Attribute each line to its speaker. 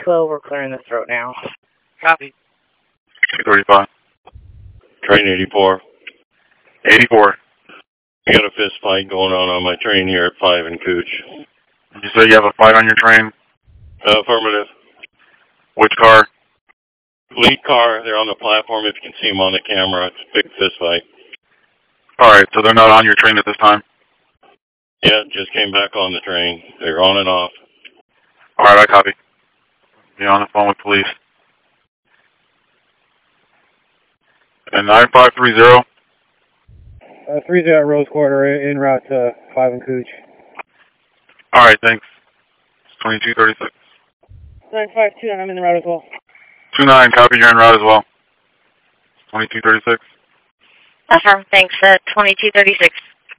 Speaker 1: 12, we're clearing the throat now.
Speaker 2: Copy.
Speaker 3: 235.
Speaker 4: Train 84.
Speaker 3: 84.
Speaker 4: I got a fist fight going on my train here at 5 and Cooch.
Speaker 3: You say you have a fight on your train?
Speaker 4: Affirmative.
Speaker 3: Which car?
Speaker 4: Lead car, they're on the platform if you can see them on the camera. It's a big fist fight.
Speaker 3: Alright, so they're not on your train at this time?
Speaker 4: Yeah, just came back on the train. They're on and off.
Speaker 3: Alright, I copy. Be on the phone with police. And 9530?
Speaker 5: 30 Rose Quarter, en route to 5 and Cooch.
Speaker 3: Alright, thanks. It's 2236.
Speaker 1: 952, I'm in the route as well.
Speaker 3: 29, copy, you're en route as well. 2236.
Speaker 6: Affirm, thanks, 2236.